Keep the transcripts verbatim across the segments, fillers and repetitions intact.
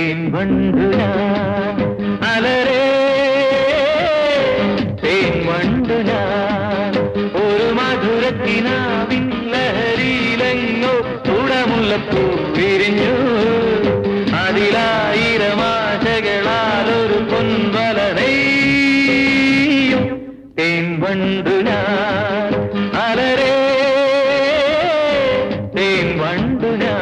തേൻ വണ്ടു ഞാൻ അലരേ തേൻ വണ്ടു ഞാൻ ഒരു മധുരത്തിനാവിൻ ലഹരിയിലെങ്ങോ കുടമുല്ലപ്പൂ വിരിഞ്ഞു അതിലായിരം ആശകളാൽ ഒരു പൊൻവല നെയ്യും തേൻ വണ്ടു ഞാൻ അലരേ തേൻ വണ്ടു ഞാൻ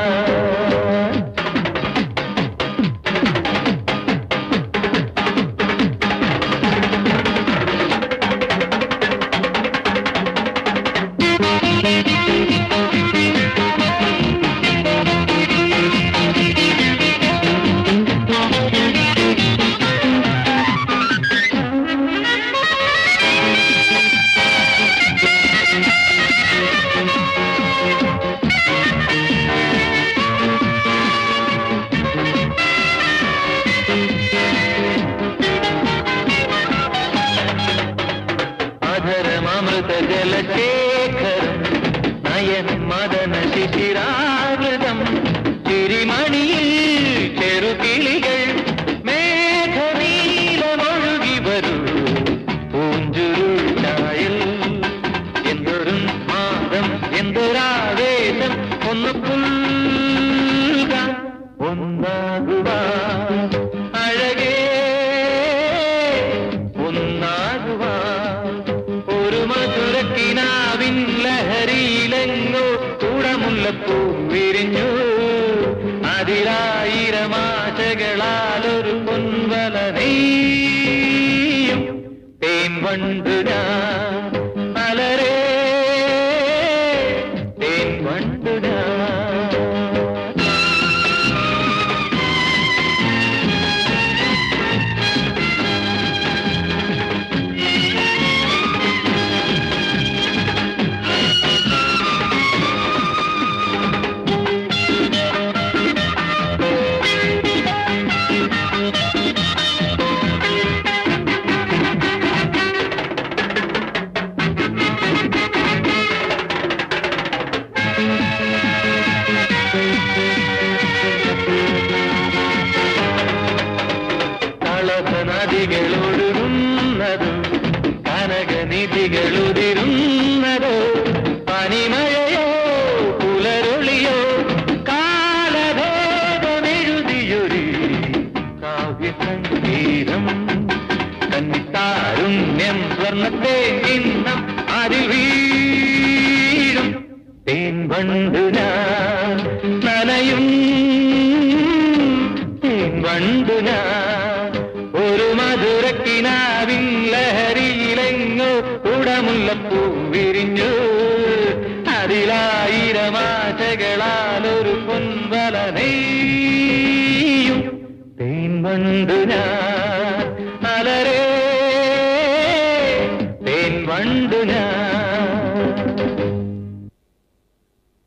അധരമൃത ജലശേഖരം നയന മദന ശിശിരാകൃതം ചിരിമണിയിൽ ചെറുകിളികൾ മേഘനീലമൊഴുകി വരൂ പൂഞ്ചുരുട്ടായിൽ എന്തൊരു മാതം എന്തൊരാവേശം ഒന്ന് പുൽക ഒന്നാകുവാ അഴകേ ഒന്നാകുവാ ഒരു മധുരക്കിനാവിൻ ലഹരിയിലെങ്ങോ കുടമുല്ലപ്പൂ വിരിഞ്ഞു അതിലായിരം ആശകളാൽ ഒരു പൊൻവല നെയ്യും തേൻ വണ്ടു ഞാൻ അലരേ തേൻ വണ്ടു ഞാൻ നദികളൊഴുകുന്നതോ കനകനിധികളുതിരുന്നതോ പനിമഴയോ പുലരൊളിയോ കാലഭേദമെഴുതിയൊരു കാവ്യസംഗീതം കന്നിത്താരുണ്യം സ്വർണ്ണത്തെ ഇന്നും അതിൽ വീഴും തേൻ വണ്ടു ഞാൻ നനയും തേൻ വണ്ടു ഞാൻ ഒരു മധുരക്കിനാവിൻ ലഹരിയിലെങ്ങോ കുടമുല്ലപ്പൂ വിരിഞ്ഞു അതിലായിരം ആശകളാൽ ഒരു പൊൻവല നെയ്യും തേൻ വണ്ടു ഞാൻ അലരേ തേൻ വണ്ടു